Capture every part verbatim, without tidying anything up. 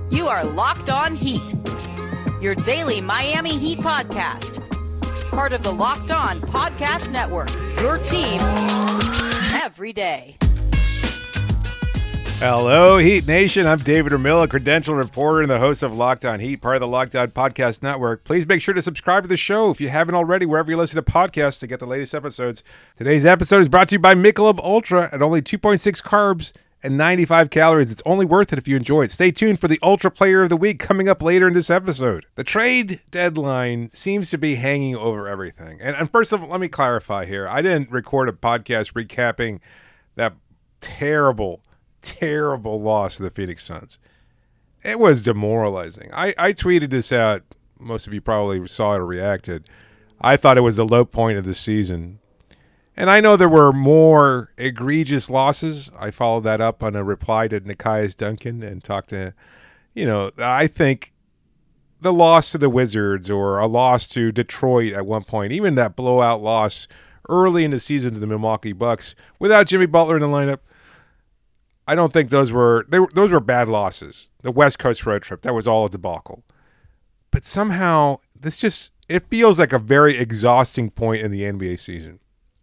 You are Locked On Heat, your daily Miami Heat podcast. Part of the Locked On Podcast Network, your team every day. Hello, Heat Nation. I'm David Ramil, a credentialed reporter and the host of Locked On Heat, part of the Locked On Podcast Network. Please make sure to subscribe to the show if you haven't already, wherever you listen to podcasts to get the latest episodes. Today's episode is brought to you by Michelob Ultra at only two point six carbs and ninety-five calories. It's only worth it if you enjoy it. Stay tuned for the Ultra Player of the Week coming up later in this episode. The trade deadline seems to be hanging over everything. And, and first of all, let me clarify here. I didn't record a podcast recapping that terrible, terrible loss to the Phoenix Suns. It was demoralizing. I, I tweeted this out. Most of you probably saw it or reacted. I thought it was the low point of the season. And I know there were more egregious losses. I followed that up on a reply to Nekias Duncan and talked to, you know, I think the loss to the Wizards or a loss to Detroit at one point, even that blowout loss early in the season to the Milwaukee Bucks without Jimmy Butler in the lineup, I don't think those were, they were those were bad losses. The West Coast road trip, that was all a debacle. But somehow this just, it feels like a very exhausting point in the N B A season.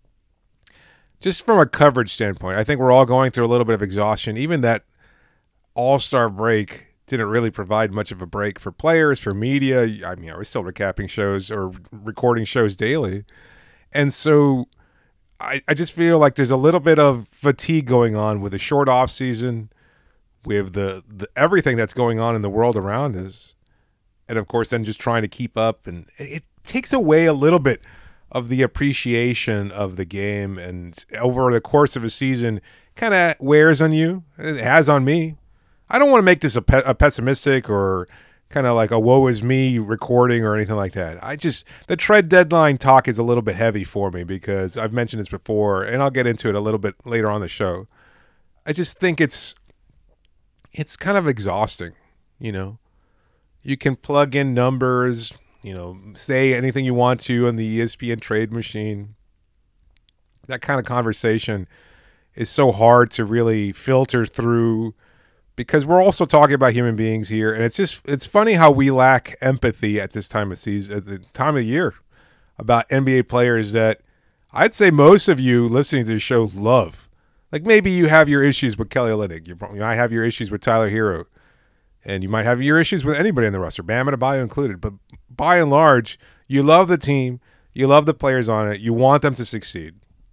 Just from a coverage standpoint, I think we're all going through a little bit of exhaustion. Even that all-star break didn't really provide much of a break for players, for media. I mean, I was still recapping shows or recording shows daily. And so I, I just feel like there's a little bit of fatigue going on with a short off season, with the, the everything that's going on in the world around us. And, of course, then just trying to keep up. And it, it takes away a little bit of the appreciation of the game, and over the course of a season kind of wears on you. It has on me. I don't want to make this a, pe- a pessimistic or kind of like a woe is me recording or anything like that. I just, the trade deadline talk is a little bit heavy for me because I've mentioned this before, and I'll get into it a little bit later on the show. I just think it's, it's kind of exhausting, you know. You can plug in numbers, you know, say anything you want to on the E S P N trade machine. That kind of conversation is so hard to really filter through because we're also talking about human beings here. And it's just, it's funny how we lack empathy at this time of season, at the time of year, about N B A players that I'd say most of you listening to the show love. Like maybe you have your issues with Kelly Olynyk. You might have your issues with Tyler Hero. And you might have your issues with anybody in the roster, Bam Adebayo included. But by and large, you love the team. You love the players on it. You want them to succeed.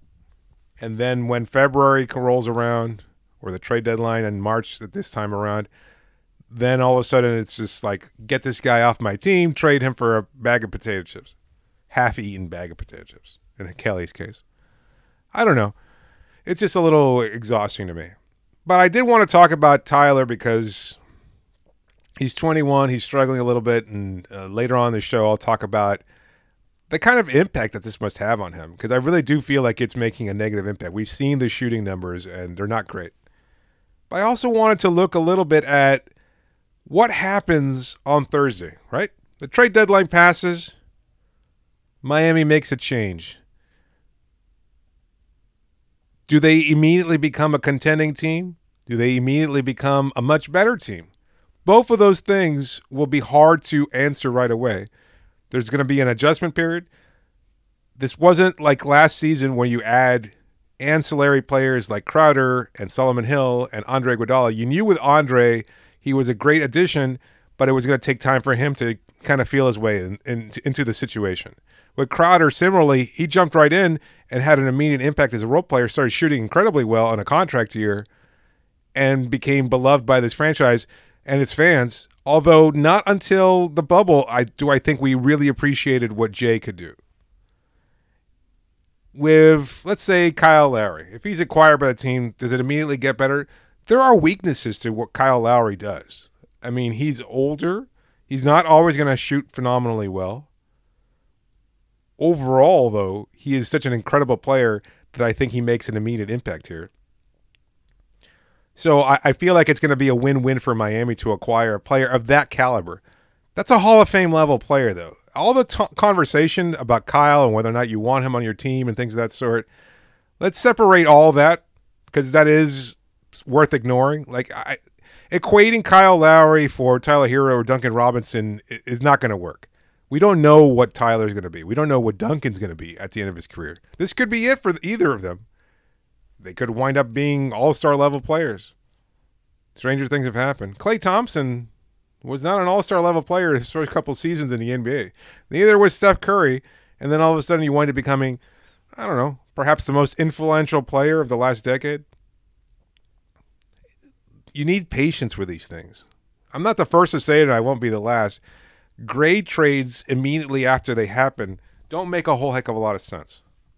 And then when February rolls around, or the trade deadline in March at this time around, then all of a sudden it's just like, get this guy off my team, trade him for a bag of potato chips. Half-eaten bag of potato chips, in Kelly's case. I don't know. It's just a little exhausting to me. But I did want to talk about Tyler because he's twenty-one. He's struggling a little bit. And uh, later on in the show, I'll talk about the kind of impact that this must have on him, because I really do feel like it's making a negative impact. We've seen the shooting numbers, and they're not great. But I also wanted to look a little bit at what happens on Thursday, right? The trade deadline passes. Miami makes a change. Do they immediately become a contending team? Do they immediately become a much better team? Both of those things will be hard to answer right away. There's going to be an adjustment period. This wasn't like last season when you add ancillary players like Crowder and Solomon Hill and Andre Iguodala. You knew with Andre, he was a great addition, but it was going to take time for him to kind of feel his way in, in, into the situation. With Crowder, similarly, he jumped right in and had an immediate impact as a role player, started shooting incredibly well on a contract year, and became beloved by this franchise and its fans, although not until the bubble I do I think we really appreciated what Jay could do. With, let's say, Kyle Lowry, if he's acquired by the team, does it immediately get better? There are weaknesses to what Kyle Lowry does. I mean, he's older. He's not always going to shoot phenomenally well. Overall, though, he is such an incredible player that I think he makes an immediate impact here. So I, I feel like it's going to be a win-win for Miami to acquire a player of that caliber. That's a Hall of Fame level player, though. All the t- conversation about Kyle and whether or not you want him on your team and things of that sort, let's separate all that, because that is worth ignoring. Like, I, equating Kyle Lowry for Tyler Hero or Duncan Robinson is not going to work. We don't know what Tyler's going to be. We don't know what Duncan's going to be at the end of his career. This could be it for either of them. They could wind up being all-star level players. Stranger things have happened. Klay Thompson was not an all-star level player his first couple seasons in the N B A. Neither was Steph Curry. And then all of a sudden you wind up becoming, I don't know, perhaps the most influential player of the last decade. You need patience with these things. I'm not the first to say it, and I won't be the last. Grade trades immediately after they happen don't make a whole heck of a lot of sense.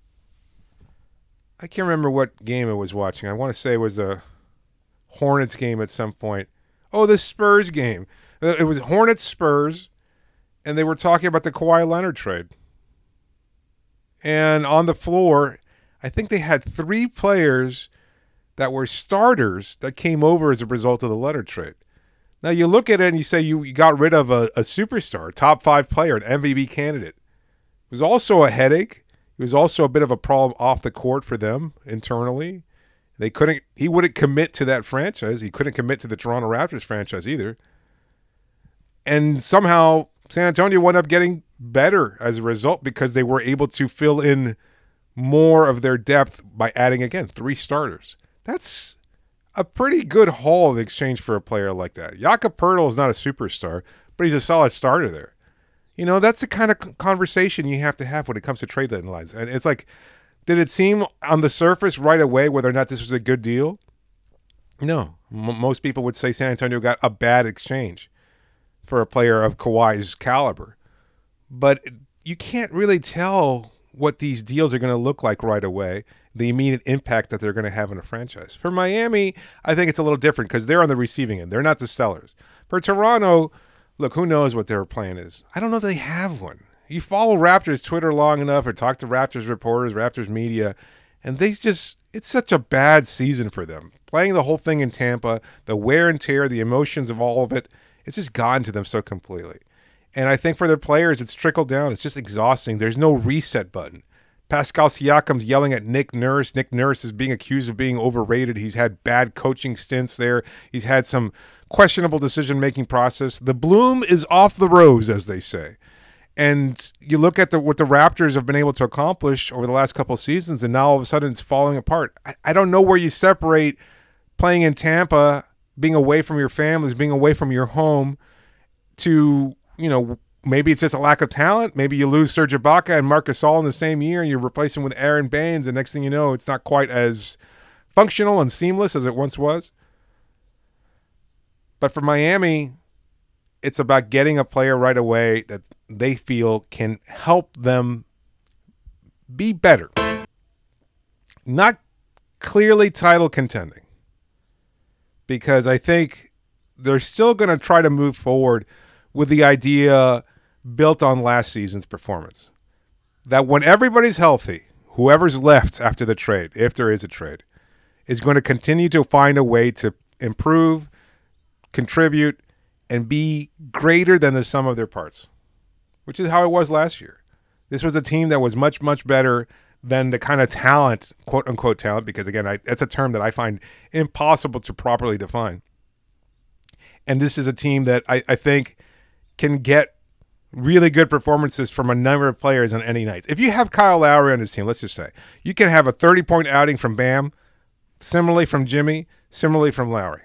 I can't remember what game I was watching. I want to say it was a Hornets game at some point. Oh, the Spurs game. It was Hornets Spurs, and they were talking about the Kawhi Leonard trade. And on the floor, I think they had three players that were starters that came over as a result of the Leonard trade. Now, you look at it and you say you, you got rid of a, a superstar, top five player, an M V P candidate. It was also a headache. It was also a bit of a problem off the court for them internally. They couldn't. He wouldn't commit to that franchise. He couldn't commit to the Toronto Raptors franchise either. And somehow San Antonio wound up getting better as a result because they were able to fill in more of their depth by adding, again, three starters. That's a pretty good haul in exchange for a player like that. Jakob Poeltl is not a superstar, but he's a solid starter there. You know, that's the kind of conversation you have to have when it comes to trade deadlines. And it's like, did it seem on the surface right away whether or not this was a good deal? No. M- most people would say San Antonio got a bad exchange for a player of Kawhi's caliber. But you can't really tell what these deals are going to look like right away, the immediate impact that they're going to have on a franchise. For Miami, I think it's a little different because they're on the receiving end. They're not the sellers. For Toronto, look, who knows what their plan is? I don't know if they have one. You follow Raptors Twitter long enough or talk to Raptors reporters, Raptors media, and they just, it's such a bad season for them. Playing the whole thing in Tampa, the wear and tear, the emotions of all of it, it's just gone to them so completely. And I think for their players, it's trickled down. It's just exhausting. There's no reset button. Pascal Siakam's yelling at Nick Nurse. Nick Nurse is being accused of being overrated. He's had bad coaching stints there. He's had some questionable decision-making process. The bloom is off the rose, as they say. And you look at the, what the Raptors have been able to accomplish over the last couple of seasons, and now all of a sudden it's falling apart. I, I don't know where you separate playing in Tampa, being away from your families, being away from your home, to, you know, maybe it's just a lack of talent. Maybe you lose Serge Ibaka and Marc Gasol in the same year, and you replace him with Aaron Baines, and next thing you know, it's not quite as functional and seamless as it once was. But for Miami, it's about getting a player right away that they feel can help them be better. Not clearly title contending, because I think they're still going to try to move forward with the idea built on last season's performance, that when everybody's healthy, whoever's left after the trade, if there is a trade, is going to continue to find a way to improve, contribute, and be greater than the sum of their parts, which is how it was last year. This was a team that was much, much better than the kind of talent, quote unquote talent, because again, I, that's a term that I find impossible to properly define. And this is a team that I, I think can get really good performances from a number of players on any night. If you have Kyle Lowry on this team, let's just say, you can have a thirty-point outing from Bam, similarly from Jimmy, similarly from Lowry.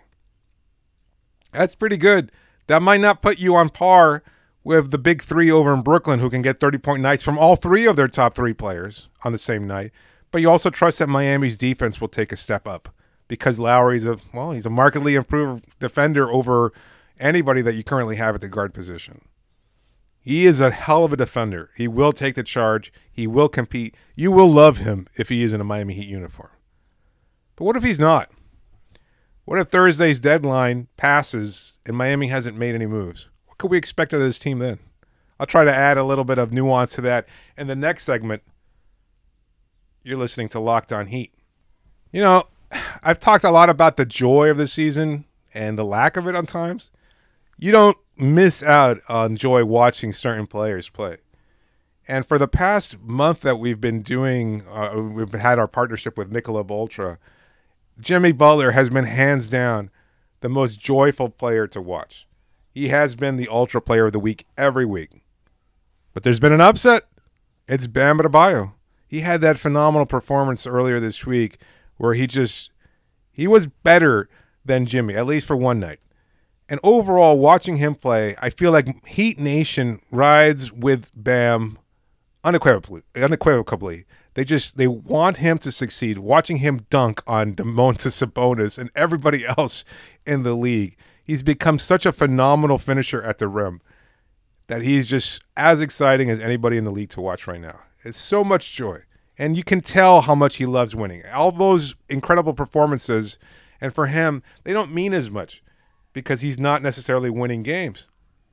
That's pretty good. That might not put you on par with the big three over in Brooklyn who can get thirty-point nights from all three of their top three players on the same night. But you also trust that Miami's defense will take a step up because Lowry's a, well, he's a markedly improved defender over anybody that you currently have at the guard position. He is a hell of a defender. He will take the charge. He will compete. You will love him if he is in a Miami Heat uniform. But what if he's not? What if Thursday's deadline passes and Miami hasn't made any moves? What could we expect out of this team then? I'll try to add a little bit of nuance to that. In the next segment, you're listening to Locked On Heat. You know, I've talked a lot about the joy of the season and the lack of it on times. You don't miss out on joy watching certain players play. And for the past month that we've been doing, uh, we've had our partnership with Michelob Ultra, Jimmy Butler has been hands down the most joyful player to watch. He has been the Ultra Player of the Week every week. But there's been an upset. It's Bam Adebayo. He had that phenomenal performance earlier this week where he just, he was better than Jimmy, at least for one night. And overall, watching him play, I feel like Heat Nation rides with Bam unequivocally. unequivocally. They just, they want him to succeed. Watching him dunk on Domantas Sabonis and everybody else in the league, he's become such a phenomenal finisher at the rim that he's just as exciting as anybody in the league to watch right now. It's so much joy. And you can tell how much he loves winning. All those incredible performances, and for him, they don't mean as much because he's not necessarily winning games.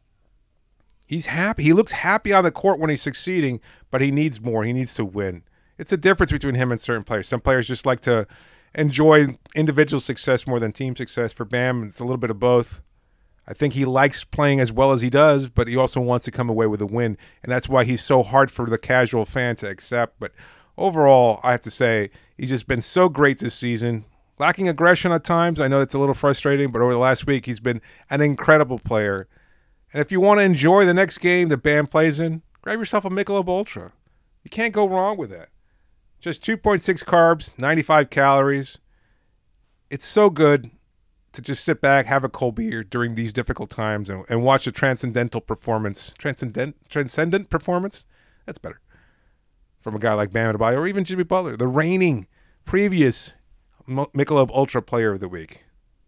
He's happy. He looks happy on the court when he's succeeding, but he needs more. He needs to win. It's a difference between him and certain players. Some players just like to enjoy individual success more than team success. For Bam, it's a little bit of both. I think he likes playing as well as he does, but he also wants to come away with a win, and that's why he's so hard for the casual fan to accept. But overall, I have to say, he's just been so great this season. Lacking aggression at times. I know it's a little frustrating, but over the last week, he's been an incredible player. And if you want to enjoy the next game that Bam plays in, grab yourself a Michelob Ultra. You can't go wrong with that. Just two point six carbs, ninety-five calories. It's so good to just sit back, have a cold beer during these difficult times and, and watch a transcendental performance. Transcendent transcendent performance? That's better. From a guy like Bam Adebayo or even Jimmy Butler, the reigning previous Michelob Ultra Player of the Week.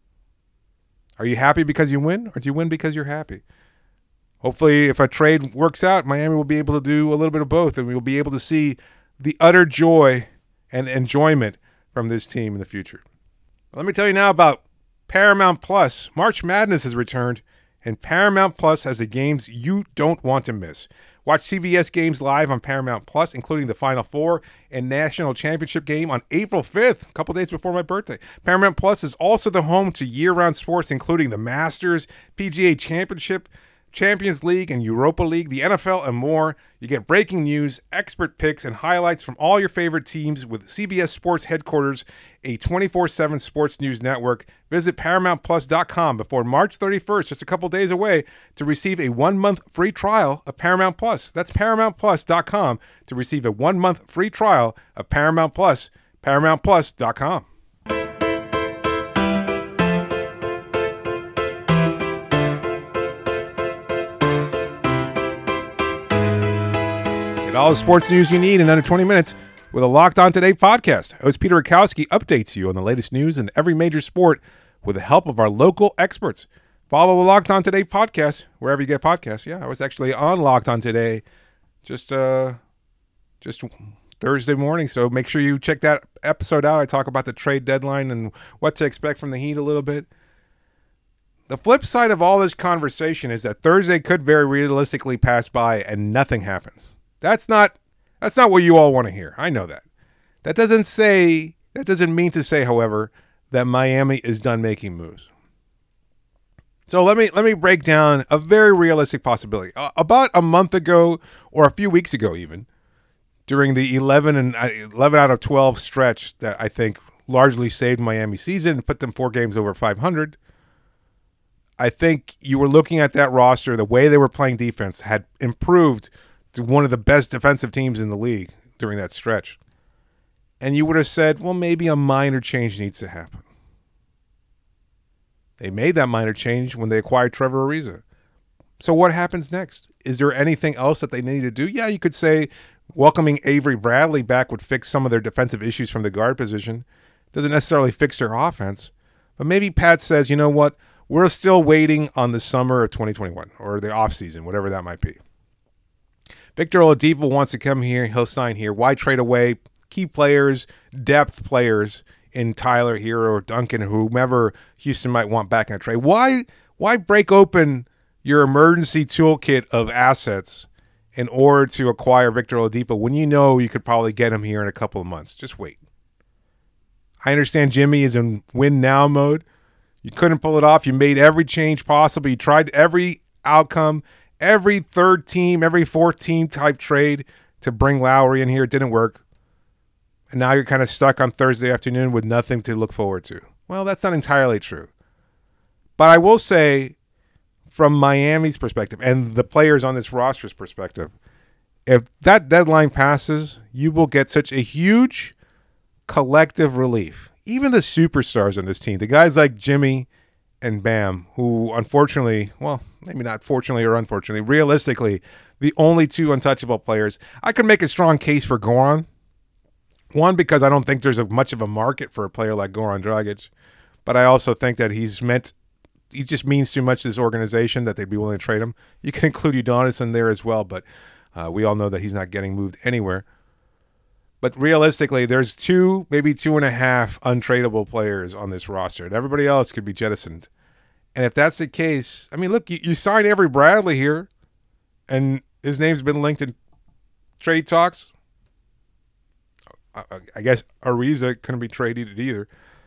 Are you happy because you win, or do you win because you're happy? Hopefully, if a trade works out, Miami will be able to do a little bit of both, and we will be able to see the utter joy and enjoyment from this team in the future. Let me tell you now about Paramount Plus. March Madness has returned, and Paramount Plus has the games you don't want to miss. Watch C B S games live on Paramount Plus, including the Final Four and National Championship game on April fifth, a couple days before my birthday. Paramount Plus is also the home to year-round sports, including the Masters, P G A Championship, Champions League and Europa League, the N F L, and more. You get breaking news, expert picks, and highlights from all your favorite teams with C B S Sports Headquarters, a twenty-four seven sports news network. Visit paramount plus dot com before March thirty-first, just a couple days away, to receive a one-month free trial of Paramount Plus. That's paramount plus dot com to receive a one-month free trial of Paramount Plus, paramount plus dot com. Get all the sports news you need in under twenty minutes with a Locked On Today podcast. Host Peter Rakowski updates you on the latest news in every major sport with the help of our local experts. Follow the Locked On Today podcast wherever you get podcasts. Yeah, I was actually on Locked On Today just uh, just Thursday morning, so make sure you check that episode out. I talk about the trade deadline and what to expect from the Heat a little bit. The flip side of all this conversation is that Thursday could very realistically pass by and nothing happens. That's not that's not what you all want to hear. I know that. That doesn't say that doesn't mean to say, however, that Miami is done making moves. So let me let me break down a very realistic possibility. Uh, about a month ago, or a few weeks ago even, during the eleven and eleven out of twelve stretch that I think largely saved Miami's season and put them four games over five hundred, I think you were looking at that roster, the way they were playing defense had improved to one of the best defensive teams in the league during that stretch. And you would have said, well, maybe a minor change needs to happen. They made that minor change when they acquired Trevor Ariza. So what happens next? Is there anything else that they need to do? Yeah, you could say welcoming Avery Bradley back would fix some of their defensive issues from the guard position. Doesn't necessarily fix their offense. But maybe Pat says, you know what? We're still waiting on the summer of twenty twenty-one or the offseason, whatever that might be. Victor Oladipo wants to come here. He'll sign here. Why trade away key players, depth players in Tyler Hero or Duncan, whomever Houston might want back in a trade? Why, why break open your emergency toolkit of assets in order to acquire Victor Oladipo when you know you could probably get him here in a couple of months? Just wait. I understand Jimmy is in win now mode. You couldn't pull it off. You made every change possible. You tried every outcome. Every third team, every fourth team type trade to bring Lowry in here. It didn't work. And now you're kind of stuck on Thursday afternoon with nothing to look forward to. Well, that's not entirely true. But I will say, from Miami's perspective and the players on this roster's perspective, if that deadline passes, you will get such a huge collective relief. Even the superstars on this team, the guys like Jimmy and Bam, who unfortunately, well, maybe not fortunately or unfortunately, realistically, the only two untouchable players. I could make a strong case for Goran. One, because I don't think there's a, much of a market for a player like Goran Dragic, but I also think that he's meant, he just means too much to this organization that they'd be willing to trade him. You can include Udonis in there as well, but uh, we all know that he's not getting moved anywhere. But realistically, there's two, maybe two and a half untradeable players on this roster, and everybody else could be jettisoned. And if that's the case, I mean, look, you, you signed Avery Bradley here, and his name's been linked in trade talks. I, I guess Ariza couldn't be traded either.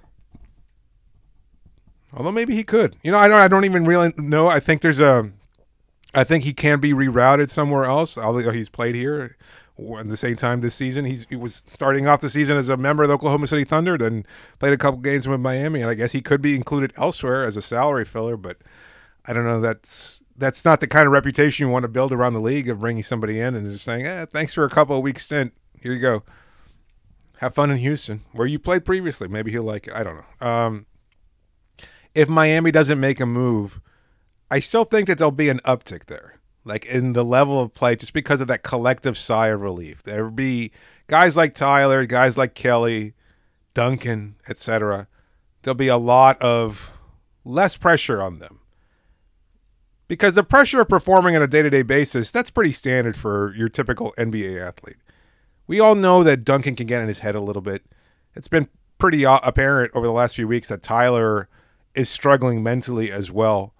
Although maybe he could. You know, I don't I don't even really know. I think there's a I think he can be rerouted somewhere else, although he's played here. At the same time this season, he's, he was starting off the season as a member of the Oklahoma City Thunder, then played a couple games with Miami, and I guess he could be included elsewhere as a salary filler, but I don't know. That's that's not the kind of reputation you want to build around the league of bringing somebody in and just saying, eh, thanks for a couple of weeks stint. Here you go. Have fun in Houston, where you played previously. Maybe he'll like it. I don't know. Um, if Miami doesn't make a move, I still think that there'll be an uptick there, like in the level of play, just because of that collective sigh of relief. There'll be guys like Tyler, guys like Kelly, Duncan, et cetera. There'll be a lot of less pressure on them. Because the pressure of performing on a day-to-day basis, that's pretty standard for your typical N B A athlete. We all know that Duncan can get in his head a little bit. It's been pretty apparent over the last few weeks that Tyler is struggling mentally as well.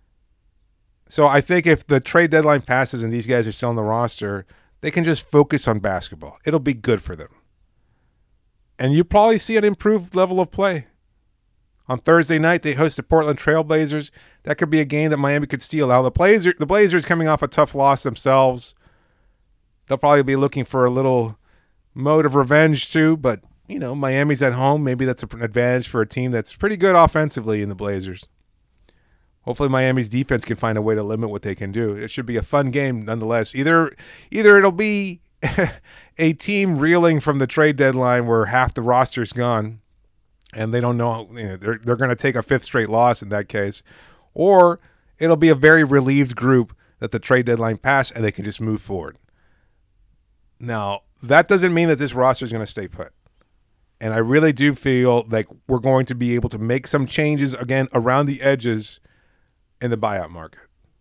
So I think if the trade deadline passes and these guys are still on the roster, they can just focus on basketball. It'll be good for them. And you probably see an improved level of play. On Thursday night, they host the Portland Trailblazers. That could be a game that Miami could steal out. The Blazers, the Blazers coming off a tough loss themselves. They'll probably be looking for a little mode of revenge too, but, you know, Miami's at home. Maybe that's an advantage for a team that's pretty good offensively in the Blazers. Hopefully Miami's defense can find a way to limit what they can do. It should be a fun game nonetheless. Either either it'll be a team reeling from the trade deadline where half the roster's gone and they don't know, you know they're, they're going to take a fifth straight loss in that case, or it'll be a very relieved group that the trade deadline passed and they can just move forward. Now, that doesn't mean that this roster is going to stay put. And I really do feel like we're going to be able to make some changes, again, around the edges in the buyout market.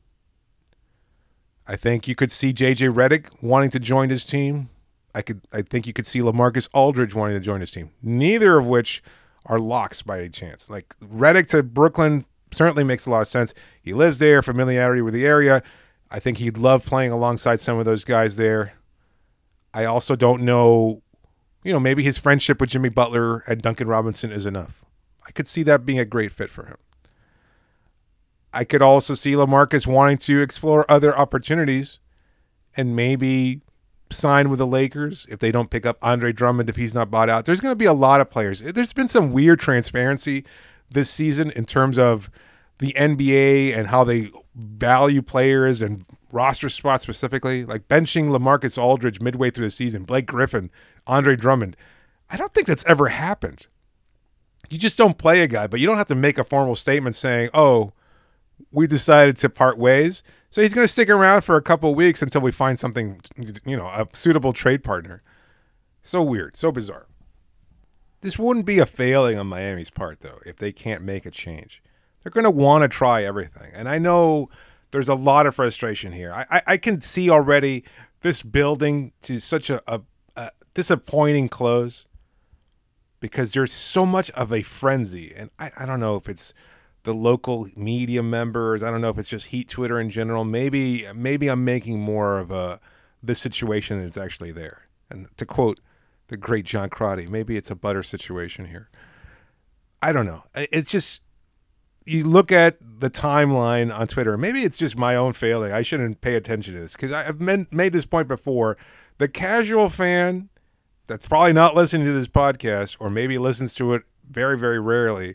I think you could see J J Redick wanting to join his team. I could. I think you could see LaMarcus Aldridge wanting to join his team. Neither of which are locks by any chance. Like, Redick to Brooklyn certainly makes a lot of sense. He lives there, familiarity with the area. I think he'd love playing alongside some of those guys there. I also don't know, you know, maybe his friendship with Jimmy Butler and Duncan Robinson is enough. I could see that being a great fit for him. I could also see LaMarcus wanting to explore other opportunities and maybe sign with the Lakers if they don't pick up Andre Drummond if he's not bought out. There's going to be a lot of players. There's been some weird transparency this season in terms of the N B A and how they value players and roster spots specifically, like benching LaMarcus Aldridge midway through the season, Blake Griffin, Andre Drummond. I don't think that's ever happened. You just don't play a guy, but you don't have to make a formal statement saying, oh, we decided to part ways. So he's going to stick around for a couple of weeks until we find something, you know, a suitable trade partner. So weird, so bizarre. This wouldn't be a failing on Miami's part, though, if they can't make a change. They're going to want to try everything. And I know there's a lot of frustration here. I, I, I can see already this building to such a, a, a disappointing close because there's so much of a frenzy. And I, I don't know if it's the local media members. I don't know if it's just Heat Twitter in general. Maybe maybe I'm making more of a this situation that's actually there. And to quote the great John Crotty, maybe it's a butter situation here. I don't know. It's just, you look at the timeline on Twitter. Maybe it's just my own failing. I shouldn't pay attention to this because I've made this point before. The casual fan that's probably not listening to this podcast or maybe listens to it very, very rarely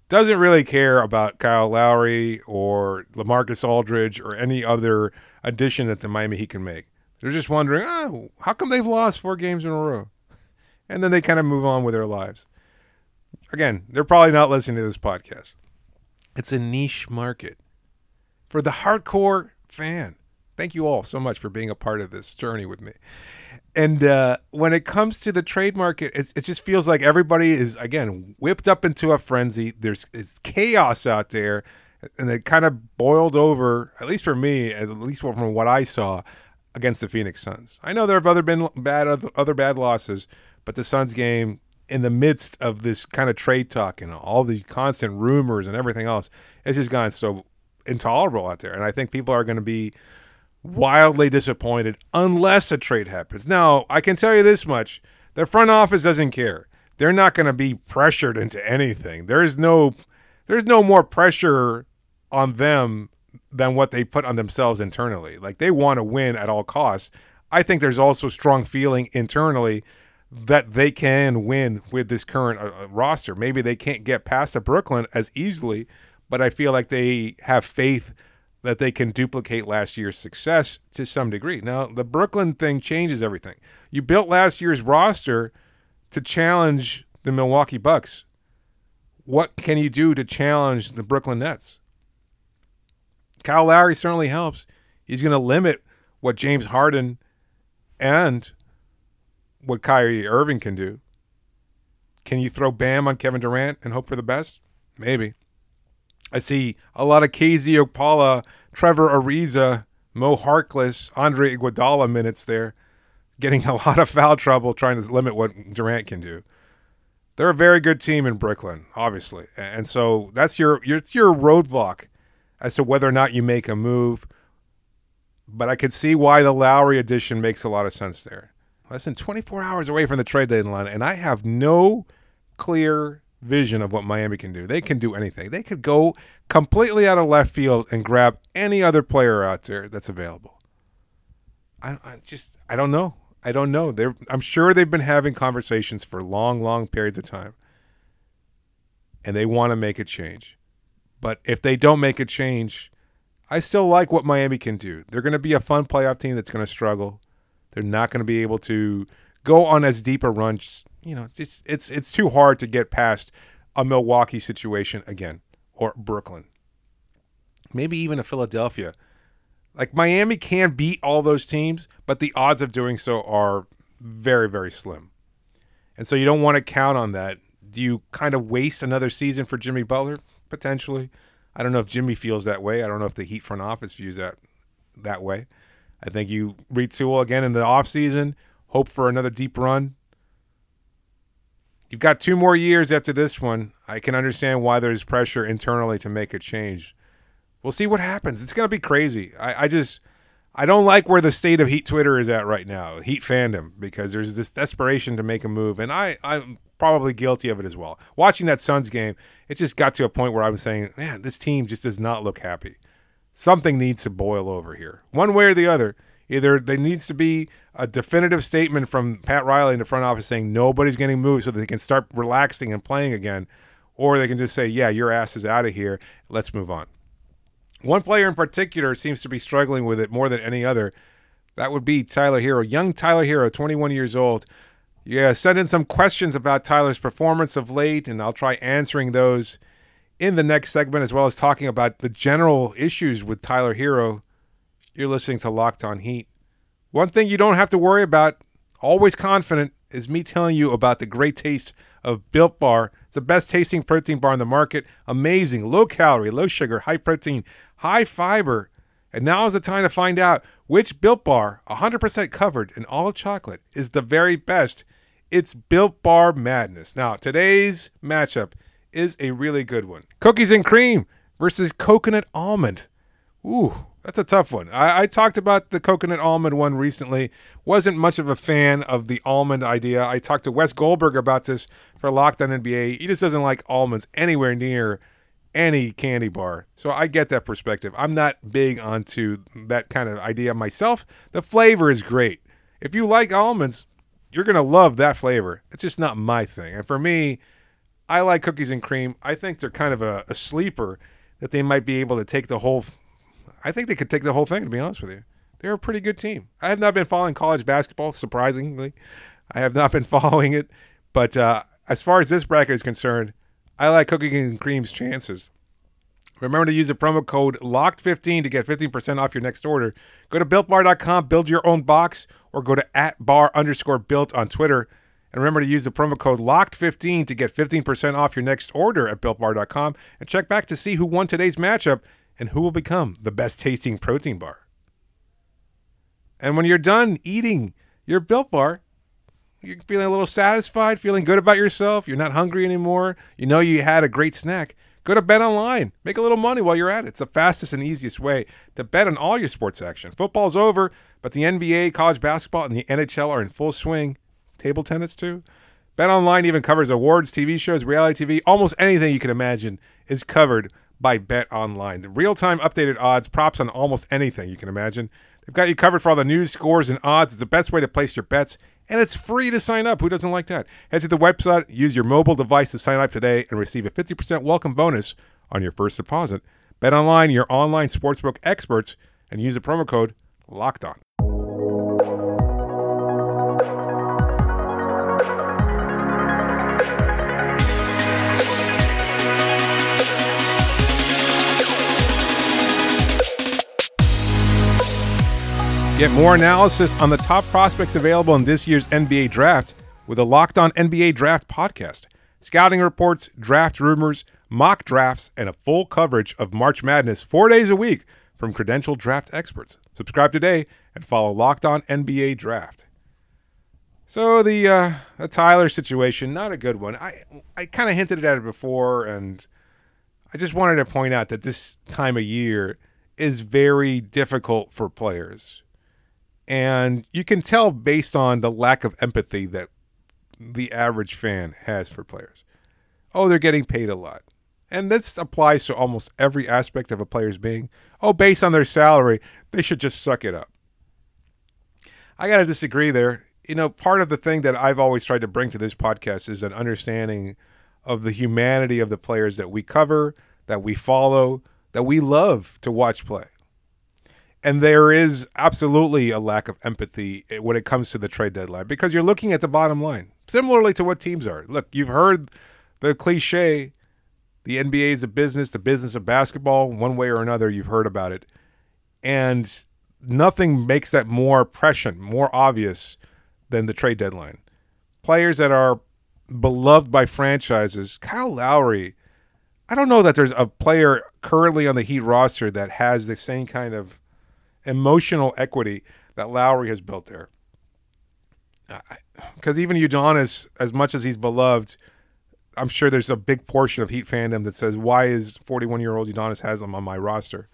doesn't really care about Kyle Lowry or LaMarcus Aldridge or any other addition that the Miami Heat can make. They're just wondering, oh, how come they've lost four games in a row? And then they kind of move on with their lives. Again, they're probably not listening to this podcast. It's a niche market for the hardcore fan. Thank you all so much for being a part of this journey with me. And uh, when it comes to the trade market, it's, it just feels like everybody is, again, whipped up into a frenzy. There's it's chaos out there, and it kind of boiled over, at least for me, at least from what I saw, against the Phoenix Suns. I know there have other been bad other bad losses, but the Suns game, in the midst of this kind of trade talk and all the constant rumors and everything else, it's just gotten so intolerable out there. And I think people are going to be wildly disappointed unless a trade happens. Now, I can tell you this much. The front office doesn't care. They're not going to be pressured into anything. There's no there's no more pressure on them than what they put on themselves internally. Like, they want to win at all costs. I think there's also strong feeling internally that they can win with this current uh, roster. Maybe they can't get past the Brooklyn as easily, but I feel like they have faith that they can duplicate last year's success to some degree. Now, the Brooklyn thing changes everything. You built last year's roster to challenge the Milwaukee Bucks. What can you do to challenge the Brooklyn Nets? Kyle Lowry certainly helps. He's going to limit what James Harden and what Kyrie Irving can do. Can you throw Bam on Kevin Durant and hope for the best? Maybe. I see a lot of K Z Okpala, Trevor Ariza, Mo Harkless, Andre Iguodala minutes there, getting a lot of foul trouble trying to limit what Durant can do. They're a very good team in Brooklyn, obviously. And so that's your, your, it's your roadblock as to whether or not you make a move. But I could see why the Lowry addition makes a lot of sense there. Less than twenty-four hours away from the trade deadline, and I have no clear vision of what Miami can do. They can do anything. They could go completely out of left field and grab any other player out there that's available. I, I just, I don't know. I don't know. They're, I'm sure they've been having conversations for long, long periods of time, and they want to make a change. But if they don't make a change, I still like what Miami can do. They're going to be a fun playoff team that's going to struggle. They're not going to be able to go on as deep a run. Just, you know, just it's it's too hard to get past a Milwaukee situation again, or Brooklyn. Maybe even a Philadelphia. Like, Miami can beat all those teams, but the odds of doing so are very, very slim. And so you don't want to count on that. Do you kind of waste another season for Jimmy Butler? Potentially. I don't know if Jimmy feels that way. I don't know if the Heat front office views that that way. I think you retool again in the offseason, hope for another deep run. You've got two more years after this one. I can understand why there's pressure internally to make a change. We'll see what happens. It's going to be crazy. I, I just, I don't like where the state of Heat Twitter is at right now, Heat fandom, because there's this desperation to make a move, and I, I'm probably guilty of it as well. Watching that Suns game, it just got to a point where I was saying, man, this team just does not look happy. Something needs to boil over here. One way or the other. Either there needs to be a definitive statement from Pat Riley in the front office saying nobody's getting moved so that they can start relaxing and playing again, or they can just say, yeah, your ass is out of here. Let's move on. One player in particular seems to be struggling with it more than any other. That would be Tyler Herro. Young Tyler Herro, twenty-one years old. Yeah, send in some questions about Tyler's performance of late, and I'll try answering those in the next segment, as well as talking about the general issues with Tyler Herro. You're listening to Locked On Heat. One thing you don't have to worry about, always confident, is me telling you about the great taste of Built Bar. It's the best tasting protein bar in the market. Amazing, low calorie, low sugar, high protein, high fiber. And now is the time to find out which Built Bar, one hundred percent covered in all of chocolate, is the very best. It's Built Bar Madness. Now, today's matchup is a really good one. Cookies and cream versus coconut almond. Ooh, that's a tough one. I, I talked about the coconut almond one recently. Wasn't much of a fan of the almond idea. I talked to Wes Goldberg about this for Locked On N B A. He just doesn't like almonds anywhere near any candy bar. So I get that perspective. I'm not big onto that kind of idea myself. The flavor is great. If you like almonds, you're going to love that flavor. It's just not my thing. And for me, I like Cookies and Cream. I think they're kind of a, a sleeper that they might be able to take the whole – I think they could take the whole thing, to be honest with you. They're a pretty good team. I have not been following college basketball, surprisingly. I have not been following it. But uh, as far as this bracket is concerned, I like Cookies and Cream's chances. Remember to use the promo code locked fifteen to get fifteen percent off your next order. Go to built bar dot com, build your own box, or go to at bar underscore built on Twitter. And remember to use the promo code locked fifteen to get fifteen percent off your next order at built bar dot com. And check back to see who won today's matchup and who will become the best tasting protein bar. And when you're done eating your Built Bar, you're feeling a little satisfied, feeling good about yourself, you're not hungry anymore, you know you had a great snack, go to BetOnline. Make a little money while you're at it. It's the fastest and easiest way to bet on all your sports action. Football's over, but the N B A, college basketball, and the N H L are in full swing. Table tennis, too. BetOnline even covers awards, T V shows, reality T V. Almost anything you can imagine is covered by BetOnline. The real-time updated odds, props on almost anything you can imagine. They've got you covered for all the news, scores, and odds. It's the best way to place your bets, and it's free to sign up. Who doesn't like that? Head to the website, use your mobile device to sign up today, and receive a fifty percent welcome bonus on your first deposit. BetOnline, your online sportsbook experts, and use the promo code LOCKEDON. Get more analysis on the top prospects available in this year's N B A Draft with a Locked On N B A Draft podcast. Scouting reports, draft rumors, mock drafts, and a full coverage of March Madness four days a week from credentialed draft experts. Subscribe today and follow Locked On N B A Draft. So the, uh, the Tyler situation, not a good one. I, I kind of hinted at it before, and I just wanted to point out that this time of year is very difficult for players. And you can tell based on the lack of empathy that the average fan has for players. Oh, they're getting paid a lot. And this applies to almost every aspect of a player's being. Oh, based on their salary, they should just suck it up. I got to disagree there. You know, part of the thing that I've always tried to bring to this podcast is an understanding of the humanity of the players that we cover, that we follow, that we love to watch play. And there is absolutely a lack of empathy when it comes to the trade deadline because you're looking at the bottom line, similarly to what teams are. Look, you've heard the cliche, the N B A is a business, the business of basketball, one way or another, you've heard about it. And nothing makes that more prescient, more obvious than the trade deadline. Players that are beloved by franchises, Kyle Lowry, I don't know that there's a player currently on the Heat roster that has the same kind of emotional equity that Lowry has built there. Because even Udonis, as much as he's beloved, I'm sure there's a big portion of Heat fandom that says, why is forty-one-year-old Udonis Haslem on my roster?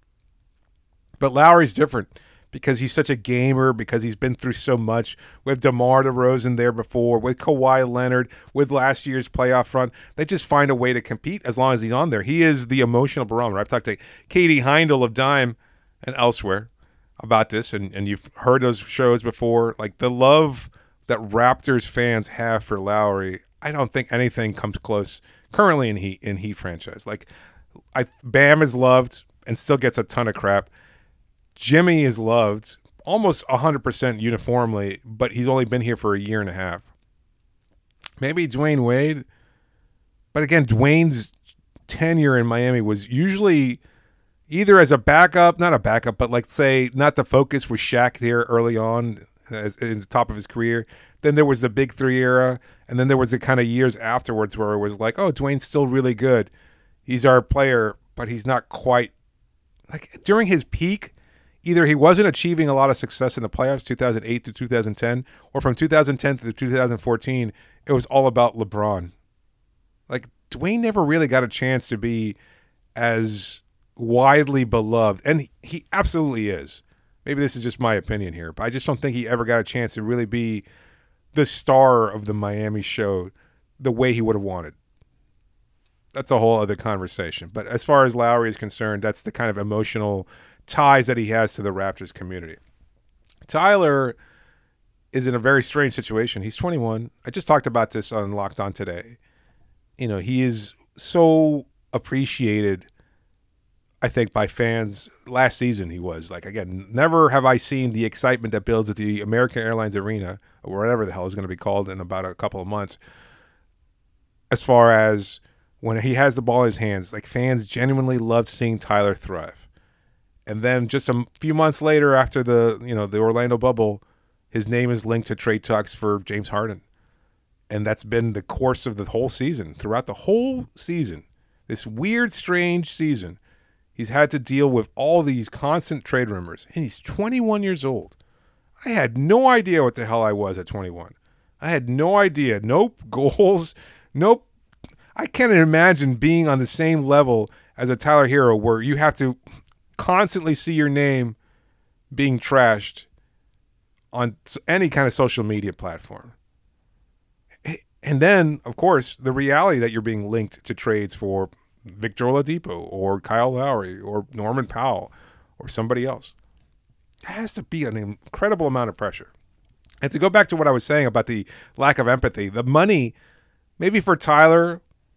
But Lowry's different because he's such a gamer, because he's been through so much with DeMar DeRozan there before, with Kawhi Leonard, with last year's playoff run. They just find a way to compete as long as he's on there. He is the emotional barometer. I've talked to Katie Heindel of Dime and elsewhere about this, and, and you've heard those shows before. Like, the love that Raptors fans have for Lowry, I don't think anything comes close currently in Heat in Heat franchise. Like, I, Bam is loved and still gets a ton of crap. Jimmy is loved almost one hundred percent uniformly, but he's only been here for a year and a half. Maybe Dwayne Wade, but again, Dwayne's tenure in Miami was usually either as a backup, not a backup, but like say not the focus was Shaq there early on as in the top of his career. Then there was the Big Three era, and then there was the kind of years afterwards where it was like, oh, Dwayne's still really good. He's our player, but he's not quite like during his peak. Either he wasn't achieving a lot of success in the playoffs, two thousand eight to two thousand ten, or from two thousand ten to two thousand fourteen, it was all about LeBron. Like, Dwayne never really got a chance to be as widely beloved, and he, he absolutely is. Maybe this is just my opinion here, but I just don't think he ever got a chance to really be the star of the Miami show the way he would have wanted. That's a whole other conversation. But as far as Lowry is concerned, that's the kind of emotional ties that he has to the Raptors community. Tyler is in a very strange situation. He's twenty-one. I just talked about this on Locked On today. you know, he is so appreciated, I think, by fans. Last season he was. Like, again, never have I seen the excitement that builds at the American Airlines Arena, or whatever the hell is going to be called in about a couple of months, as far as when he has the ball in his hands. Like, fans genuinely love seeing Tyler thrive. And then just a few months later, after the, you know, the Orlando bubble, his name is linked to trade talks for James Harden. And that's been the course of the whole season. Throughout the whole season, this weird, strange season, he's had to deal with all these constant trade rumors. And he's twenty-one years old. I had no idea what the hell I was at twenty-one. I had no idea. Nope. Goals. Nope. I can't imagine being on the same level as a Tyler Herro, where you have to constantly see your name being trashed on any kind of social media platform. And then, of course, the reality that you're being linked to trades for Victor Oladipo or Kyle Lowry or Norman Powell or somebody else. It has to be an incredible amount of pressure. And to go back to what I was saying about the lack of empathy, the money, maybe for Tyler,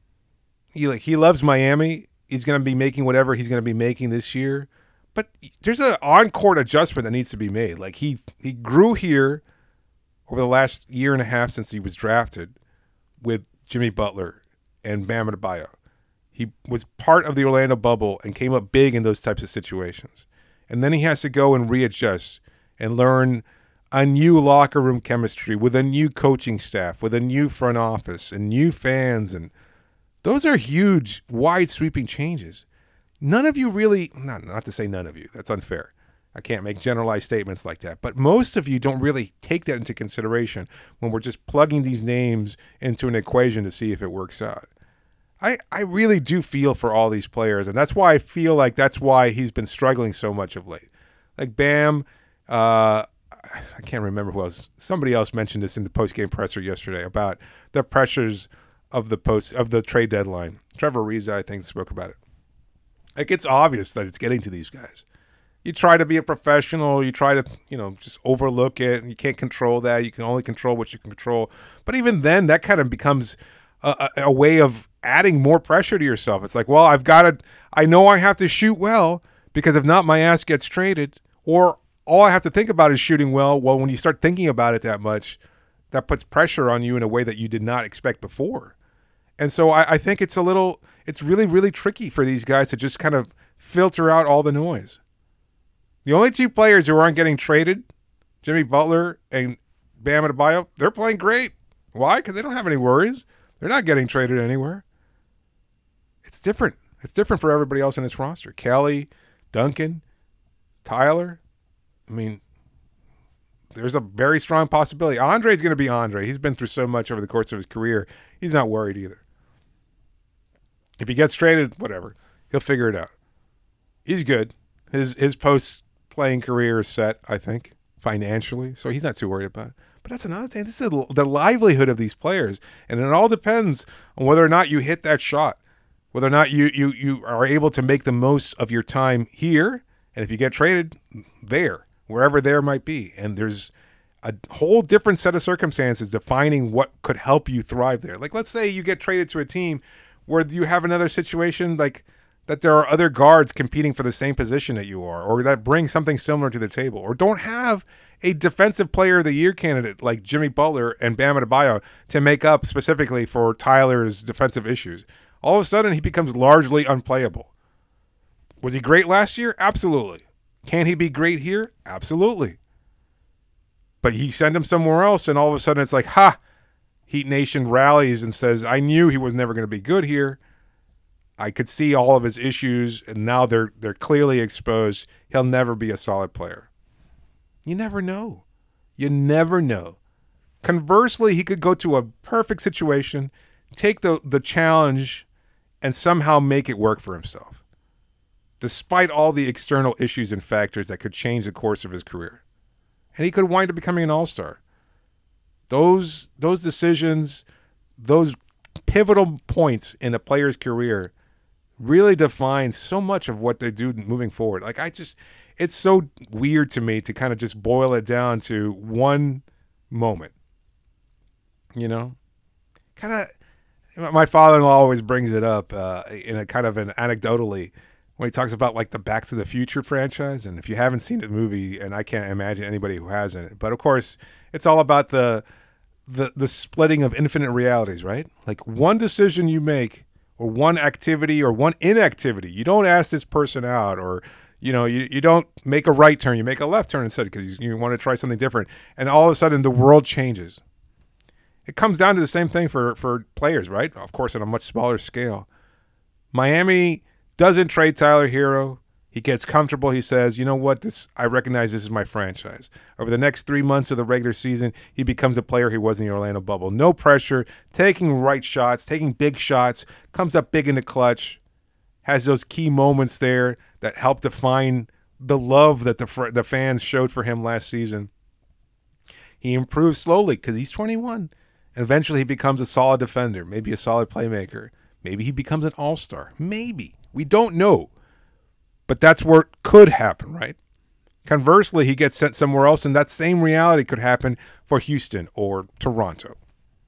he like he loves Miami. He's going to be making whatever he's going to be making this year. But there's an on-court adjustment that needs to be made. Like, he he grew here over the last year and a half since he was drafted with Jimmy Butler and Bam Adebayo. He was part of the Orlando bubble and came up big in those types of situations. And then he has to go and readjust and learn a new locker room chemistry with a new coaching staff, with a new front office and new fans. And those are huge, wide sweeping changes. None of you really, not, not to say none of you, that's unfair. I can't make generalized statements like that. But most of you don't really take that into consideration when we're just plugging these names into an equation to see if it works out. I, I really do feel for all these players, and that's why I feel like that's why he's been struggling so much of late. Like Bam, uh, I can't remember who else. Somebody else mentioned this in the post-game presser yesterday about the pressures of the post of the trade deadline. Trevor Ariza, I think, spoke about it. Like, it's obvious that it's getting to these guys. You try to be a professional. You try to, you know, just overlook it. And you can't control that. You can only control what you can control. But even then, that kind of becomes a, a, a way of adding more pressure to yourself. It's like, well, I've got to, I know I have to shoot well, because if not, my ass gets traded. Or all I have to think about is shooting well. Well, when you start thinking about it that much, that puts pressure on you in a way that you did not expect before. And so I, I think it's a little, it's really, really tricky for these guys to just kind of filter out all the noise. The only two players who aren't getting traded, Jimmy Butler and Bam Adebayo, they're playing great. Why? Because they don't have any worries. They're not getting traded anywhere. It's different. It's different for everybody else in this roster. Kelly, Duncan, Tyler. I mean, there's a very strong possibility. Andre's going to be Andre. He's been through so much over the course of his career. He's not worried either. If he gets traded, whatever. He'll figure it out. He's good. His his post-playing career is set, I think, financially. So he's not too worried about it. But that's another thing. This is the livelihood of these players. And it all depends on whether or not you hit that shot, whether or not you, you, you are able to make the most of your time here. And if you get traded, there, wherever there might be. And there's a whole different set of circumstances defining what could help you thrive there. Like, let's say you get traded to a team where you have another situation like that there are other guards competing for the same position that you are, or that bring something similar to the table, or don't have a defensive player of the year candidate like Jimmy Butler and Bam Adebayo to make up specifically for Tyler's defensive issues. All of a sudden, he becomes largely unplayable. Was he great last year? Absolutely. Can he be great here? Absolutely. But you send him somewhere else, and all of a sudden it's like, ha, Heat Nation rallies and says, I knew he was never going to be good here. I could see all of his issues, and now they're they're clearly exposed. He'll never be a solid player. You never know. You never know. Conversely, he could go to a perfect situation, take the, the challenge, and somehow make it work for himself, despite all the external issues and factors that could change the course of his career. And he could wind up becoming an all-star. Those those decisions, those pivotal points in a player's career really define so much of what they do moving forward. Like, I just, it's so weird to me to kind of just boil it down to one moment, you know, kind of, My father-in-law always brings it up uh, in a kind of an anecdotally when he talks about like the Back to the Future franchise. And if you haven't seen the movie, and I can't imagine anybody who hasn't, but of course it's all about the the the splitting of infinite realities, right? Like one decision you make or one activity or one inactivity, you don't ask this person out, or you know, you, you don't make a right turn, you make a left turn instead because you, you want to try something different. And all of a sudden the world changes. It comes down to the same thing for, for players, right? Of course, on a much smaller scale. Miami doesn't trade Tyler Hero. He gets comfortable. He says, you know what? This I recognize this is my franchise. Over the next three months of the regular season, he becomes the player he was in the Orlando bubble. No pressure, taking right shots, taking big shots, comes up big in the clutch, has those key moments there that help define the love that the the fans showed for him last season. He improves slowly because he's twenty-one. And eventually he becomes a solid defender, maybe a solid playmaker. Maybe he becomes an all-star. Maybe. We don't know. But that's where it could happen, right? Conversely, he gets sent somewhere else, and that same reality could happen for Houston or Toronto.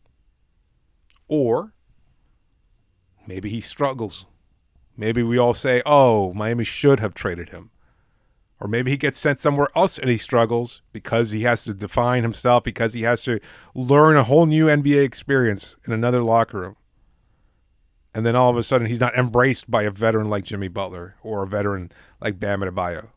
Or maybe he struggles. Maybe we all say, oh, Miami should have traded him. Or maybe he gets sent somewhere else and he struggles because he has to define himself, because he has to learn a whole new N B A experience in another locker room. And then all of a sudden he's not embraced by a veteran like Jimmy Butler or a veteran like Bam Adebayo.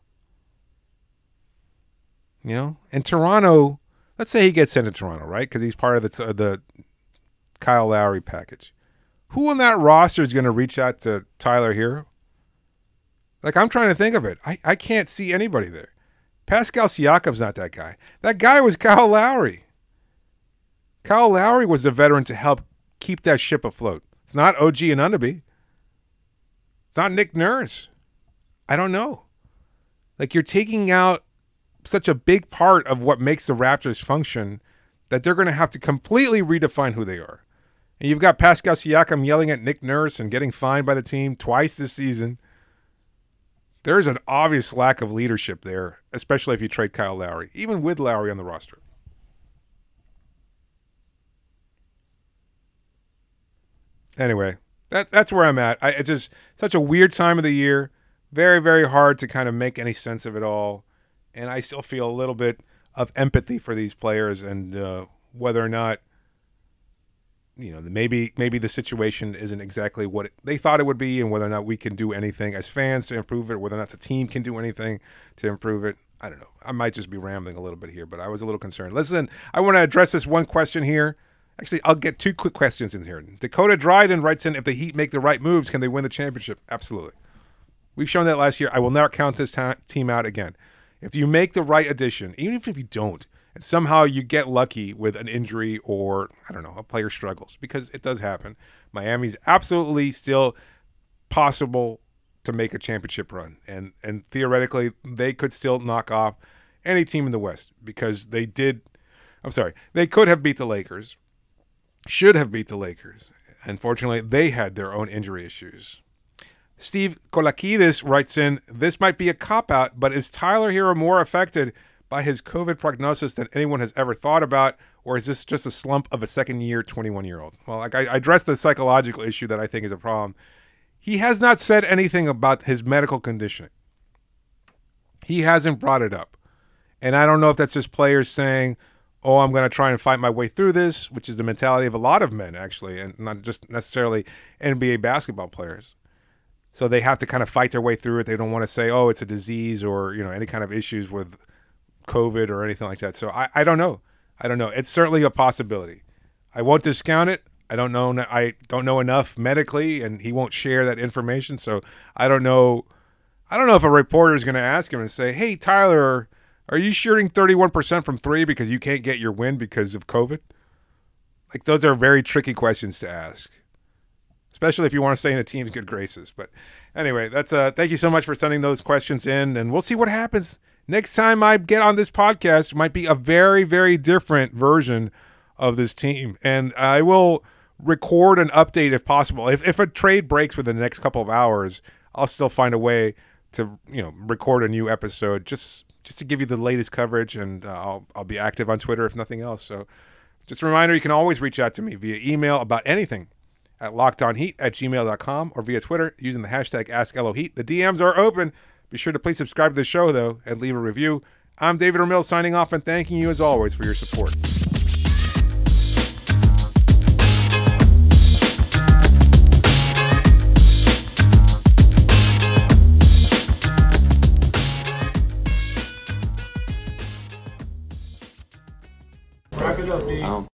You know? And Toronto, let's say he gets sent to Toronto, right? Because he's part of the, uh, the Kyle Lowry package. Who on that roster is going to reach out to Tyler Hero? Like, I'm trying to think of it. I, I can't see anybody there. Pascal Siakam's not that guy. That guy was Kyle Lowry. Kyle Lowry was the veteran to help keep that ship afloat. It's not O G Anunoby. It's not Nick Nurse. I don't know. Like, you're taking out such a big part of what makes the Raptors function that they're going to have to completely redefine who they are. And you've got Pascal Siakam yelling at Nick Nurse and getting fined by the team twice this season. There's an obvious lack of leadership there, especially if you trade Kyle Lowry, even with Lowry on the roster. Anyway, that, that's where I'm at. I, it's just such a weird time of the year. Very, very hard to kind of make any sense of it all. And I still feel a little bit of empathy for these players and uh, whether or not, you know, maybe maybe the situation isn't exactly what it, they thought it would be, and whether or not we can do anything as fans to improve it, whether or not the team can do anything to improve it. I don't know. I might just be rambling a little bit here, but I was a little concerned. Listen, I want to address this one question here. Actually, I'll get two quick questions in here. Dakota Dryden writes in, if the Heat make the right moves, can they win the championship? Absolutely. We've shown that last year. I will never count this ta- team out again. If you make the right addition, even if you don't, and somehow you get lucky with an injury or, I don't know, a player struggles, because it does happen. Miami's absolutely still possible to make a championship run. And and theoretically, they could still knock off any team in the West because they did, I'm sorry, they could have beat the Lakers, should have beat the Lakers. Unfortunately, they had their own injury issues. Steve Kolakidis writes in, this might be a cop-out, but is Tyler Hero more affected by his COVID prognosis than anyone has ever thought about, or is this just a slump of a second-year, twenty-one-year-old? Well, like I, I addressed the psychological issue that I think is a problem. He has not said anything about his medical condition. He hasn't brought it up. And I don't know if that's just players saying, oh, I'm going to try and fight my way through this, which is the mentality of a lot of men, actually, and not just necessarily N B A basketball players. So they have to kind of fight their way through it. They don't want to say, oh, it's a disease or, you know, any kind of issues with COVID or anything like that. So I, I don't know. I don't know. It's certainly a possibility. I won't discount it. I don't know. I don't know enough medically, and he won't share that information. So I don't know. I don't know if a reporter is going to ask him and say, hey, Tyler, are you shooting thirty-one percent from three because you can't get your win because of COVID? Like, those are very tricky questions to ask, especially if you want to stay in the team's good graces. But anyway, that's uh, thank you so much for sending those questions in, and we'll see what happens. Next time I get on this podcast, might be a very, very different version of this team. And I will record an update if possible. If if a trade breaks within the next couple of hours, I'll still find a way to, you know, record a new episode just just to give you the latest coverage, and uh, I'll I'll be active on Twitter if nothing else. So just a reminder, you can always reach out to me via email about anything at lockedonheat at gmail dot com or via Twitter using the hashtag AskLOHeat. The D Ms are open. Be sure to please subscribe to the show, though, and leave a review. I'm David Ramil signing off and thanking you, as always, for your support. Wrap it up, dude.